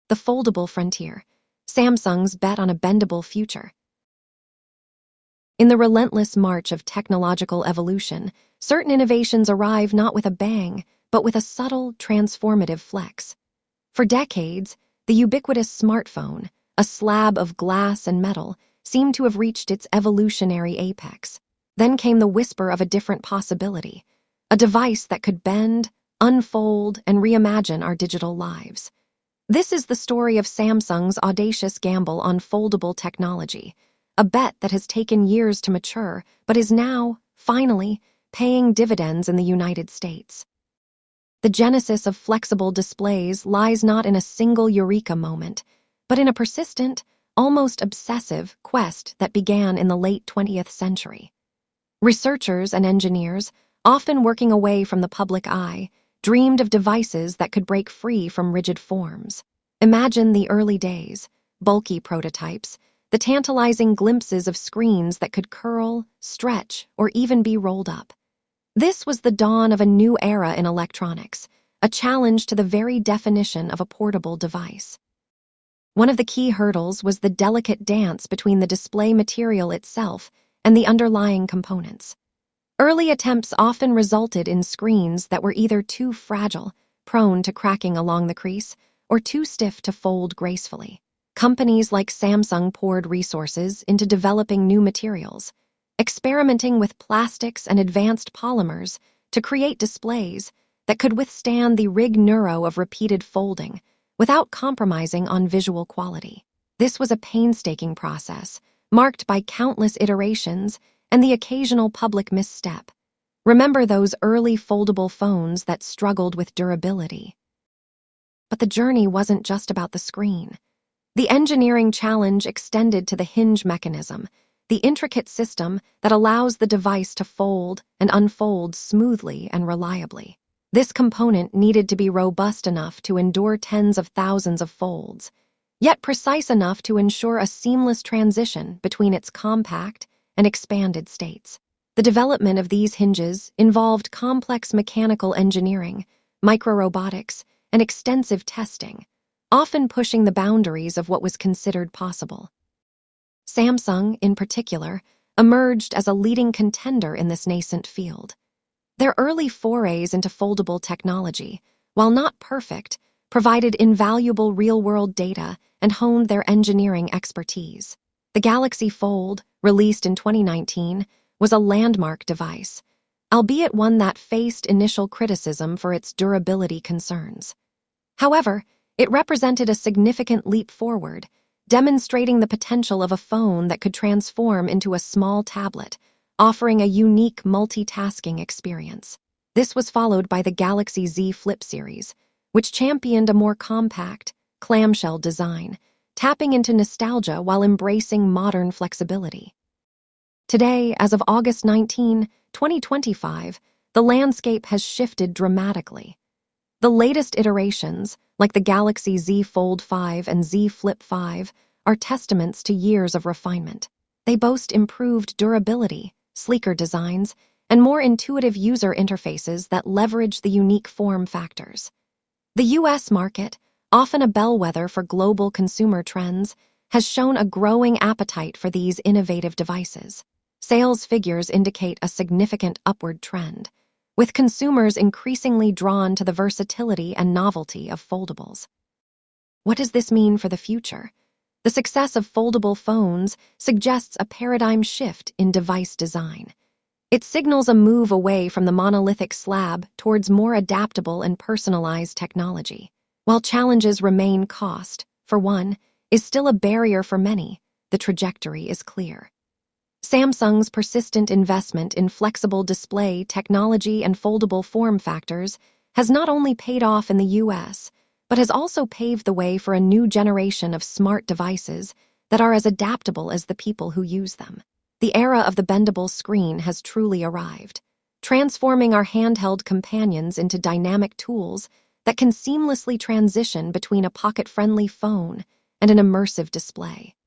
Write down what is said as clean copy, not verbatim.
the foldable frontier, Samsung's bet on a bendable future. In the relentless march of technological evolution, certain innovations arrive not with a bang, but with a subtle, transformative flex. For decades, the ubiquitous smartphone, a slab of glass and metal, seemed to have reached its evolutionary apex. Then came the whisper of a different possibility, a device that could bend, unfold, and reimagine our digital lives. This is the story of Samsung's audacious gamble on foldable technology, a bet that has taken years to mature, but is now, finally, paying dividends in the United States. The genesis of flexible displays lies not in a single eureka moment, but in a persistent, almost obsessive quest that began in the late 20th century. Researchers and engineers, often working away from the public eye, dreamed of devices that could break free from rigid forms. Imagine the early days, bulky prototypes, the tantalizing glimpses of screens that could curl, stretch, or even be rolled up. This was the dawn of a new era in electronics, a challenge to the very definition of a portable device. One of the key hurdles was the delicate dance between the display material itself and the underlying components. Early attempts often resulted in screens that were either too fragile, prone to cracking along the crease, or too stiff to fold gracefully. Companies like Samsung poured resources into developing new materials, experimenting with plastics and advanced polymers to create displays that could withstand the rigmarole of repeated folding without compromising on visual quality. This was a painstaking process, marked by countless iterations and the occasional public misstep. Remember those early foldable phones that struggled with durability? But the journey wasn't just about the screen. The engineering challenge extended to the hinge mechanism, the intricate system that allows the device to fold and unfold smoothly and reliably. This component needed to be robust enough to endure tens of thousands of folds, yet precise enough to ensure a seamless transition between its compact and expanded states. The development of these hinges involved complex mechanical engineering, microrobotics, and extensive testing, often pushing the boundaries of what was considered possible. Samsung, in particular, emerged as a leading contender in this nascent field. Their early forays into foldable technology, while not perfect, provided invaluable real-world data and honed their engineering expertise. The Galaxy Fold, released in 2019, was a landmark device, albeit one that faced initial criticism for its durability concerns. However, it represented a significant leap forward, demonstrating the potential of a phone that could transform into a small tablet, offering a unique multitasking experience. This was followed by the Galaxy Z Flip series, which championed a more compact, clamshell design, tapping into nostalgia while embracing modern flexibility. Today, as of August 19, 2025, the landscape has shifted dramatically. The latest iterations, like the Galaxy Z Fold 5 and Z Flip 5, are testaments to years of refinement. They boast improved durability, sleeker designs, and more intuitive user interfaces that leverage the unique form factors. The US market, often a bellwether for global consumer trends, has shown a growing appetite for these innovative devices. Sales figures indicate a significant upward trend, with consumers increasingly drawn to the versatility and novelty of foldables. What does this mean for the future? The success of foldable phones suggests a paradigm shift in device design. It signals a move away from the monolithic slab towards more adaptable and personalized technology. While challenges remain, cost, for one, is still a barrier for many, the trajectory is clear. Samsung's persistent investment in flexible display technology and foldable form factors has not only paid off in the US, but has also paved the way for a new generation of smart devices that are as adaptable as the people who use them. The era of the bendable screen has truly arrived, transforming our handheld companions into dynamic tools that can seamlessly transition between a pocket-friendly phone and an immersive display.